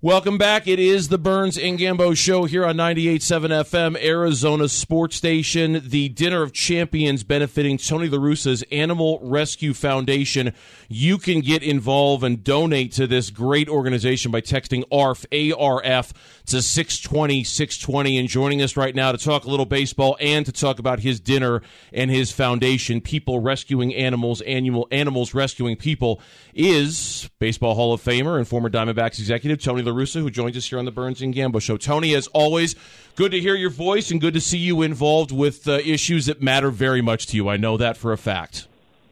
Welcome back. It is the Burns and Gambo Show here on 98.7 FM, Arizona Sports Station. The Dinner of Champions benefiting Tony La Russa's Animal Rescue Foundation. You can get involved and donate to this great organization by texting ARF, A-R-F, to 620-620. And joining us right now to talk a little baseball and to talk about his dinner and his foundation, People Rescuing Animals, Animals Rescuing People, is Baseball Hall of Famer and former Diamondbacks executive Tony La Russa, who joins us here on the Burns and Gambo Show. Tony, as always, good to hear your voice and good to see you involved with issues that matter very much to you. I know that for a fact.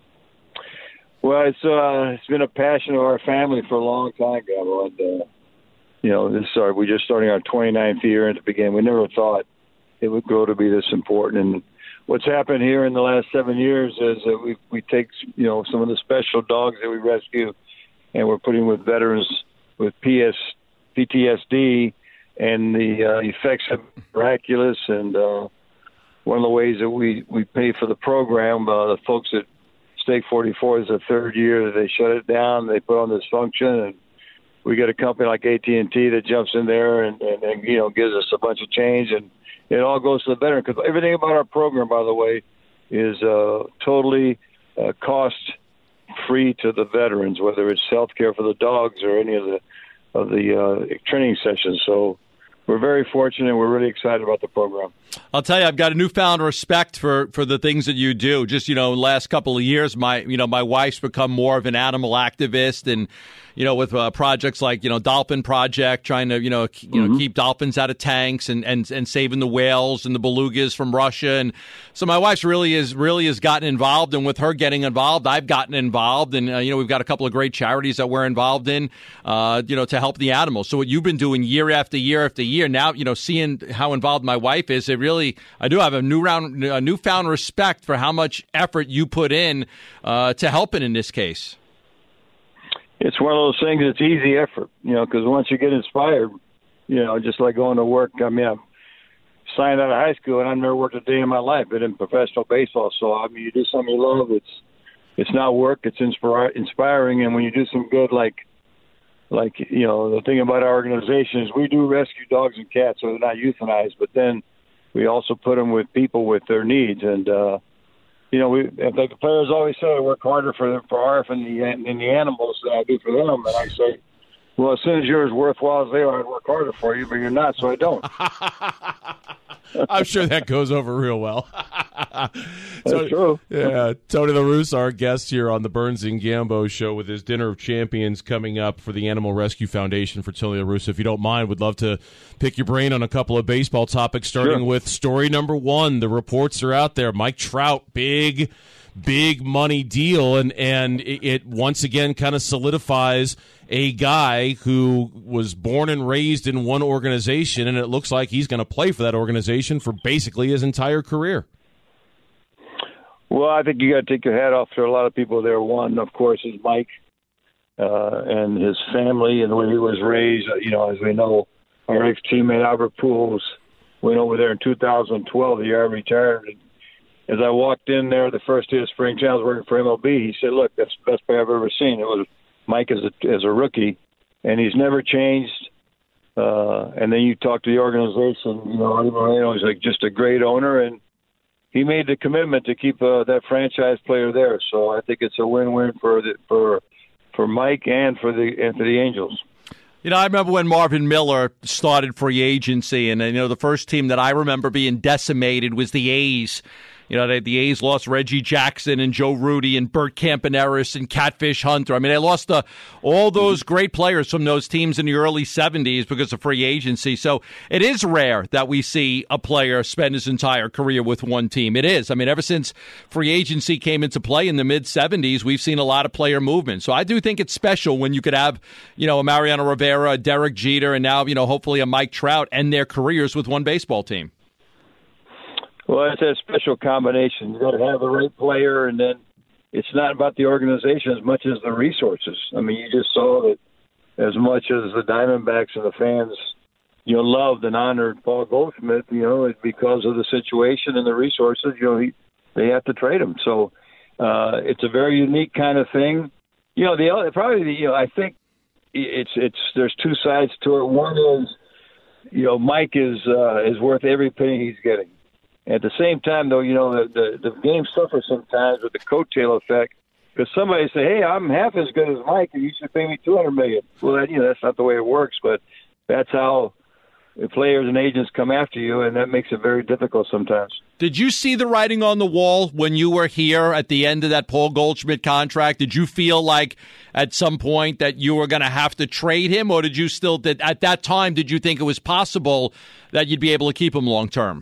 Well, it's been a passion of our family for a long time, Gambo. And, we're just starting our 29th year, and to begin, we never thought it would grow to be this important. And what's happened here in the last 7 years is that we take, some of the special dogs that we rescue, and we're putting with veterans with PTSD, and the effects are miraculous. And one of the ways that we pay for the program, the folks at Stake 44 is the third year that they shut it down. They put on this function, and we get a company like AT&T that jumps in there and gives us a bunch of change, and it all goes to the veteran, because everything about our program, by the way, is totally cost-free to the veterans, whether it's health care for the dogs or any of the training sessions. So we're very fortunate. We're really excited about the program. I'll tell you, I've got a newfound respect for the things that you do. Just, last couple of years, my wife's become more of an animal activist, and, with projects like, Dolphin Project, trying to, keep dolphins out of tanks and saving the whales and the belugas from Russia. And so my wife's really has gotten involved, and with her getting involved, I've gotten involved. And, we've got a couple of great charities that we're involved in, to help the animals. So what you've been doing year after year after year, now, seeing how involved my wife is, I do have a newfound respect for how much effort you put in to helping in this case. It's one of those things that's easy effort, because once you get inspired, just like going to work. I mean, I'm signed out of high school, and I've never worked a day in my life, but in professional baseball. So, I mean, you do something you love, it's not work, it's inspiring. And when you do some good, like the thing about our organization is we do rescue dogs and cats, so they're not euthanized, but then we also put them with people with their needs. And, like the players always say, I work harder for ARF and the animals than I do for them. And I say, well, as soon as you're as worthwhile as they are, I'd work harder for you, but you're not, so I don't. I'm sure that goes over real well. That's true. Yeah, Tony La Russa, our guest here on the Burns and Gambo Show, with his Dinner of Champions coming up for the Animal Rescue Foundation. For Tony La Russa, if you don't mind, would love to pick your brain on a couple of baseball topics, starting with story number one. The reports are out there. Mike Trout, big money deal, and it once again kind of solidifies a guy who was born and raised in one organization, and it looks like he's going to play for that organization for basically his entire career. Well, I think you got to take your hat off to a lot of people there. One, of course, is Mike and his family and the way he was raised. As we know, our ex-teammate Albert Pujols went over there in 2012, the year I retired. And as I walked in there, the first day of spring training, I was working for MLB. He said, "Look, that's the best player I've ever seen." It was Mike as a rookie, and he's never changed. And then you talk to the organization, Eddie Moreno is like just a great owner, and he made the commitment to keep that franchise player there. So I think it's a win-win for Mike and for the Angels. I remember when Marvin Miller started free agency, and the first team that I remember being decimated was the A's. The A's lost Reggie Jackson and Joe Rudy and Bert Campaneris and Catfish Hunter. I mean, they lost all those great players from those teams in the early 70s because of free agency. So it is rare that we see a player spend his entire career with one team. It is. I mean, ever since free agency came into play in the mid-70s, we've seen a lot of player movement. So I do think it's special when you could have, a Mariano Rivera, a Derek Jeter, and now, hopefully a Mike Trout end their careers with one baseball team. Well, it's a special combination. You got to have the right player, and then it's not about the organization as much as the resources. I mean, you just saw that as much as the Diamondbacks and the fans, loved and honored Paul Goldschmidt, it's because of the situation and the resources. They have to trade him. So it's a very unique kind of thing. I think there's two sides to it. One is, Mike is worth every penny he's getting. At the same time, though, the game suffers sometimes with the coattail effect, because somebody say, "Hey, I'm half as good as Mike, and you should pay me $200 million." Well, that's not the way it works, but that's how the players and agents come after you, and that makes it very difficult sometimes. Did you see the writing on the wall when you were here at the end of that Paul Goldschmidt contract? Did you feel like at some point that you were going to have to trade him, or did you still, at that time, did you think it was possible that you'd be able to keep him long term?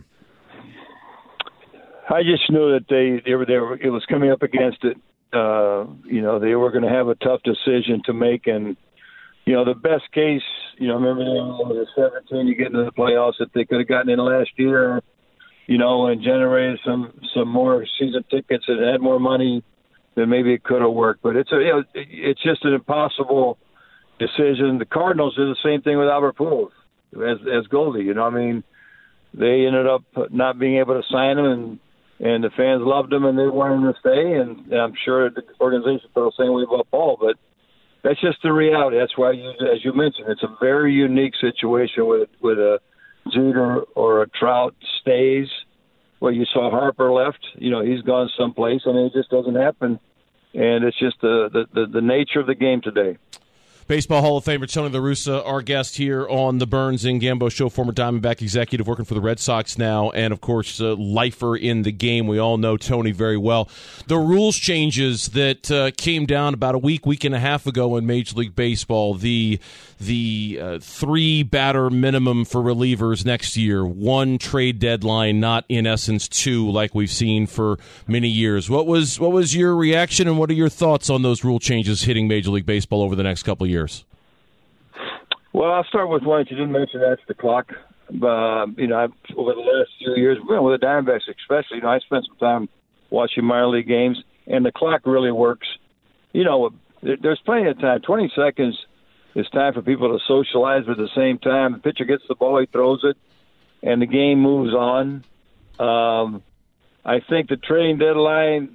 I just knew that they were there. It was coming up against it. They were going to have a tough decision to make, and the best case, remember when they were 17, you get into the playoffs, that they could have gotten in last year, and generated some more season tickets and had more money, then maybe it could have worked. But it's just an impossible decision. The Cardinals did the same thing with Albert Pujols as Goldie. They ended up not being able to sign him, and the fans loved him, and they wanted him to stay. And I'm sure the organization felt the same way about Paul, but that's just the reality. That's why, as you mentioned, it's a very unique situation with a Jeter or a Trout stays. Well, you saw Harper left. He's gone someplace. It just doesn't happen, and it's just the nature of the game today. Baseball Hall of Famer Tony La Russa, our guest here on the Burns and Gambo Show, former Diamondback executive working for the Red Sox now, and, of course, lifer in the game. We all know Tony very well. The rules changes that came down about a week and a half ago in Major League Baseball, the 3-batter minimum for relievers next year, 1 trade deadline, not in essence 2 like we've seen for many years. What was your reaction, and what are your thoughts on those rule changes hitting Major League Baseball over the next couple of years? Well, I'll start with one that you didn't mention. That's the clock. Over the last few years, with the Diamondbacks especially, I spent some time watching minor league games, and the clock really works. There's plenty of time. 20 seconds is time for people to socialize, but at the same time, the pitcher gets the ball, he throws it, and the game moves on. I think the trading deadline,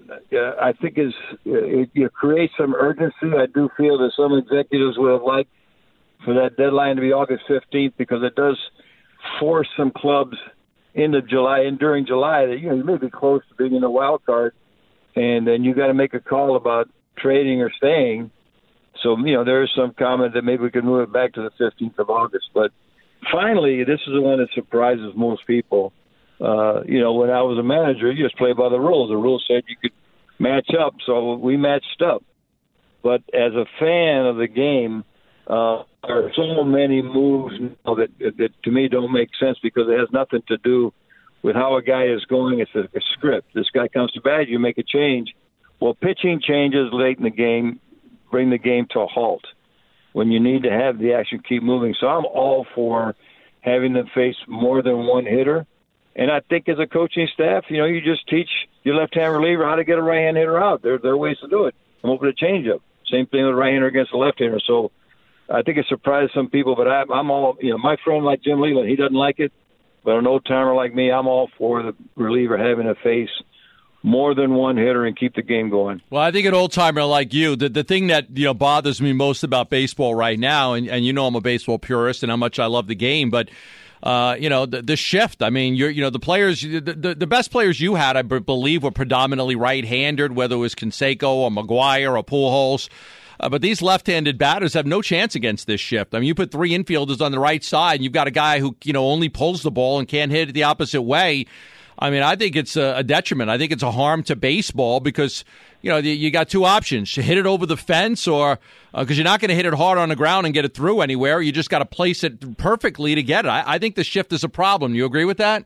it creates some urgency. I do feel that some executives would have liked for that deadline to be August 15th, because it does force some clubs into July and during July that you may be close to being in the wild card, and then you got to make a call about trading or staying. So there is some comment that maybe we could move it back to the 15th of August. But finally, this is the one that surprises most people. When I was a manager, you just play by the rules. The rules said you could match up, so we matched up. But as a fan of the game, there are so many moves that to me don't make sense, because it has nothing to do with how a guy is going. It's a script. This guy comes to bat, you make a change. Well, pitching changes late in the game bring the game to a halt when you need to have the action keep moving. So I'm all for having them face more than one hitter. And I think as a coaching staff, you just teach your left-hand reliever how to get a right-hand hitter out. There are ways to do it. Come up with a changeup. Same thing with a right-hander against a left-hander. So I think it surprised some people, but I'm all, my friend like Jim Leyland, he doesn't like it. But an old-timer like me, I'm all for the reliever having to face more than one hitter and keep the game going. Well, I think an old-timer like you, the thing that bothers me most about baseball right now, and I'm a baseball purist and how much I love the game, but the shift. I mean, the players, the best players you had, I believe, were predominantly right-handed, whether it was Canseco or McGuire or Pujols. But these left-handed batters have no chance against this shift. I mean, you put 3 infielders on the right side, and you've got a guy who only pulls the ball and can't hit it the opposite way. I mean, I think it's a detriment. I think it's a harm to baseball, because you got 2 options: you hit it over the fence, or because you're not going to hit it hard on the ground and get it through anywhere. You just got to place it perfectly to get it. I think the shift is a problem. You agree with that?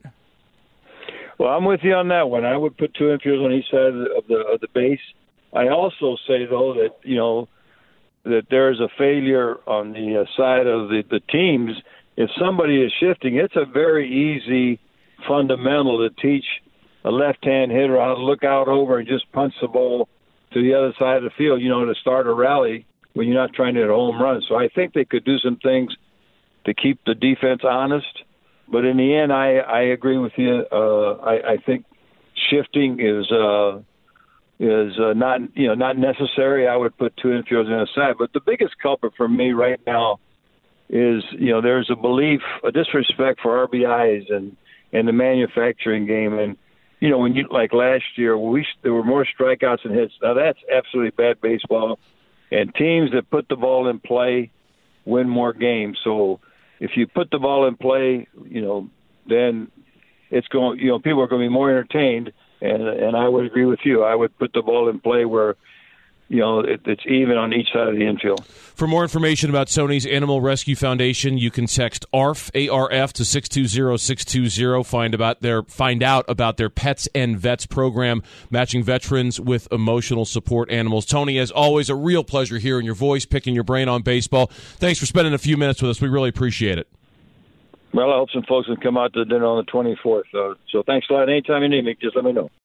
Well, I'm with you on that one. I would put 2 infielders on each side of the base. I also say, though, that that there's a failure on the side of the teams. If somebody is shifting, it's a very easy fundamental to teach a left-hand hitter how to look out over and just punch the ball to the other side of the field, to start a rally when you're not trying to hit a home run. So I think they could do some things to keep the defense honest. But in the end, I agree with you. I think shifting is is not necessary. I would put two infielders on the side. But the biggest culprit for me right now is, there's a belief, a disrespect for RBIs and the manufacturing game. And, when you, like last year, there were more strikeouts than hits. Now, that's absolutely bad baseball. And teams that put the ball in play win more games. So if you put the ball in play, then it's going, people are going to be more entertained. And I would agree with you. I would put the ball in play where, it's even on each side of the infield. For more information about Sony's Animal Rescue Foundation, you can text ARF, A-R-F, to 620-620. Find out about their Pets and Vets program, matching veterans with emotional support animals. Tony, as always, a real pleasure hearing your voice, picking your brain on baseball. Thanks for spending a few minutes with us. We really appreciate it. Well, I hope some folks can come out to dinner on the 24th. So thanks a lot. Anytime you need me, just let me know.